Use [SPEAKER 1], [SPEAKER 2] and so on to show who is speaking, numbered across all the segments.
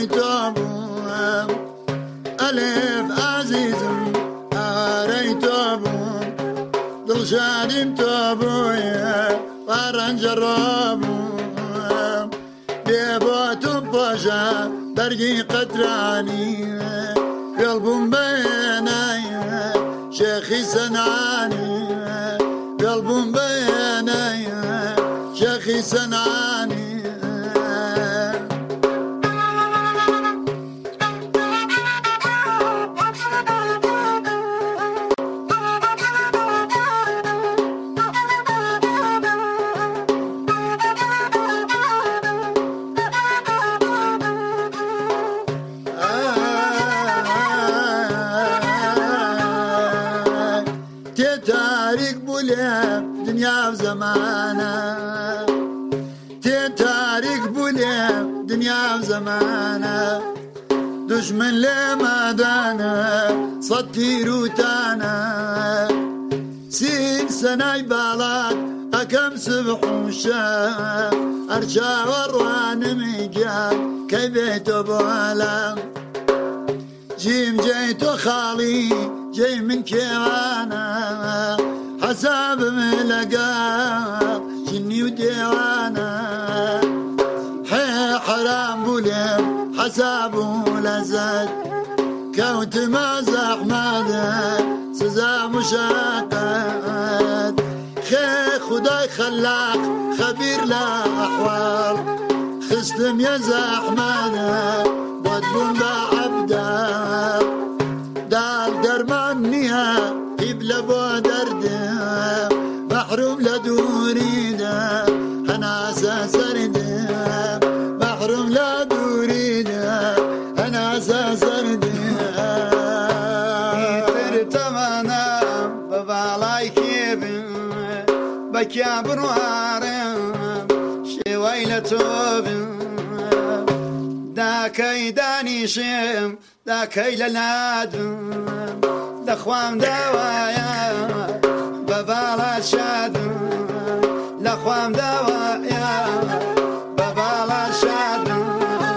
[SPEAKER 1] توبم ألف عزيزم توبم دل شادم توبويا وارن جربم بيبوتم باشا درقي قدراني قلبم بيناي شيخي سنعاني قلبم بيناي شيخي سنعاني دنيا وزمانه تاريخ بولي دنيا وزمانه دشمن لما دانا صدي روتانا سين سناي بالات أكم سبح وشام أرجع وروان ميقال كي بيتو بوالا جيم جيتو خالي جاي من كيوانا حساب ملقا جني وديوانا حي حرام بوليم حسابه لزاد كوت مازح ماذا سزا مشاقات خي خداي خلاق خبير لا أحوال خستم يزح ماذا ودبون بعبدا دال درمانيها يبلا بو درده محروم لدوريده انا سرده محروم لدوريده انا سرده ترتمنا ببالاي كيبن بكيا بروارم شويلة توبن داكي دانيشم داكي لنادم دخوام دوايا ببالا شادم لخوام دوايا ببالا شادم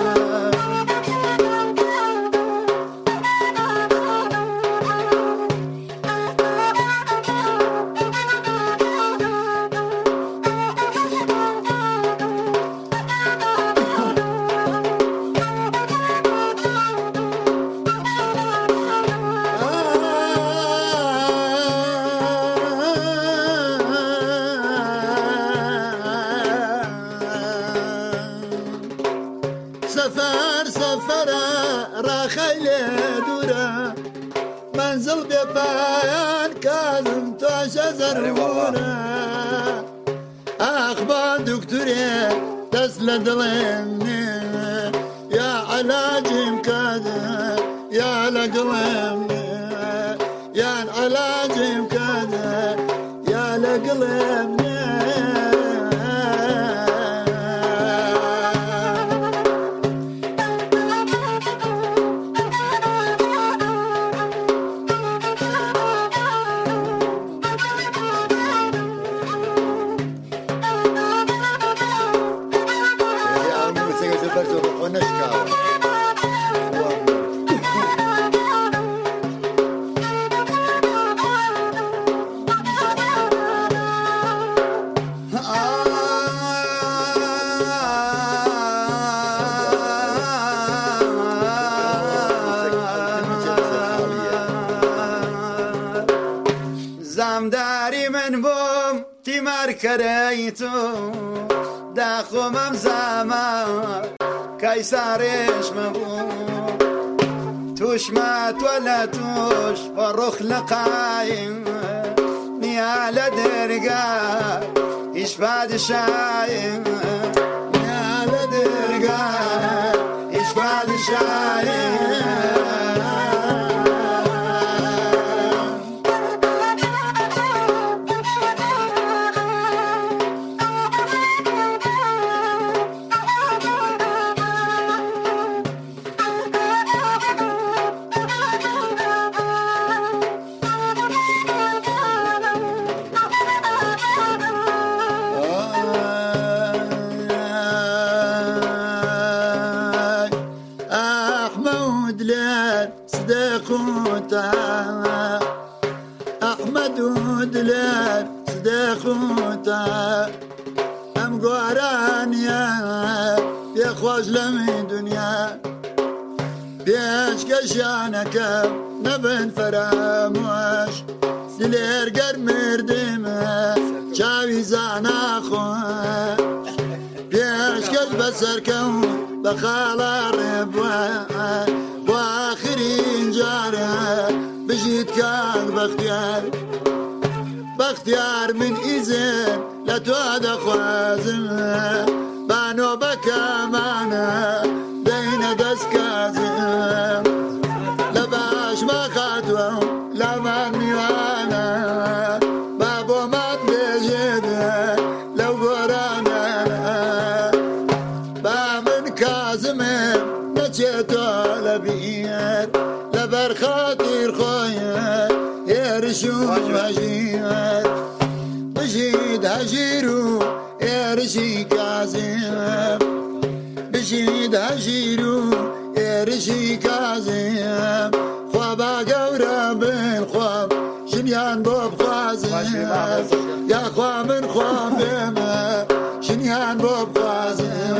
[SPEAKER 1] منزل ببيان كاظم توش زربونا أخبار دكتوري تسلد لمني يا علاجي مكاذا يا لقلمني يا علاجي مكاذا يا لقلمني زمداري من بوم تمار كريتو داخو ممزاما كيساريش مبوم توش مات ولا توش فروخ لقايم نيال درقا يشفاد شايم نيال درقا يشفاد شايم ئەم گۆرانیە پێخۆش لەمی دنیا پێشکەشانەکە نەبن فەرامۆش دلێرگەر مردمە چاوی زاناخۆ پێشکەش بەسەرکەم بە خاڵا ڕێبووە بۆ ئاخرین جارە بژیت کاک بەختیار بەختیار من ئیزن لە تۆ دەخوازم بانۆ بەکەمانە دەینە دەست کازم لە باشمە خاتوە لامان میوانە با بۆمان بێژێدە لەو گۆرانە با من کازمم نەچێتۆ لە بیر لەبەر خاتیر خۆیە هێرش و هەژیر بژید هەژیر و ئێرشی کازم بژید هەژیر و ئێرشی کازم خوا با گەورە بن خۆم ژنیان بۆ بخوازم یاخوا من خۆم بێمە ژنیان بۆ بخوازم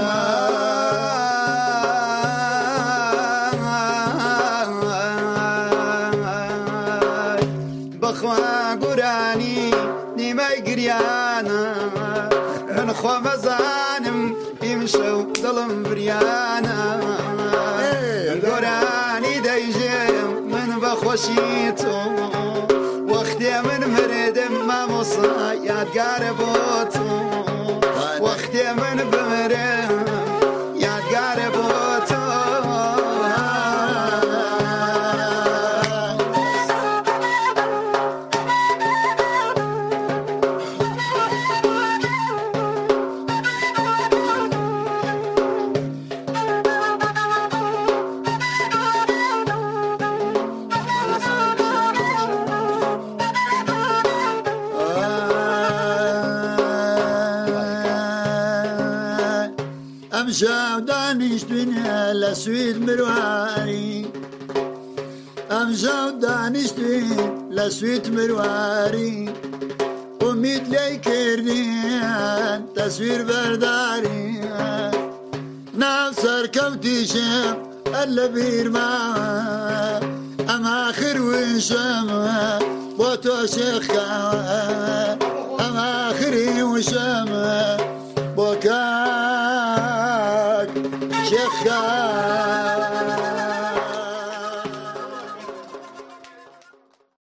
[SPEAKER 1] بەخوا گورانی نیمەی گریانە من خۆ مەزانم ئیمشە و دڵم بریانە گۆرانی دەیژێم من بەخۆشی تۆ وەختێ من مردم مامۆسا یادگارە بۆ تۆ وەختێ من بمرم یادگارە بۆ تۆ ئەمشاو دانیشتوینە لە سوید مرواری ئەمشاو دانیشتوین لە سوید مرواری ئومید لێی کردیان تەسویر بەرداری ناو سەرکەوتیشم هەر لە بیرماوە ئەم ئاخر وشەمە بۆ تۆ شێخکاوە ئەم ئاخری وشەمە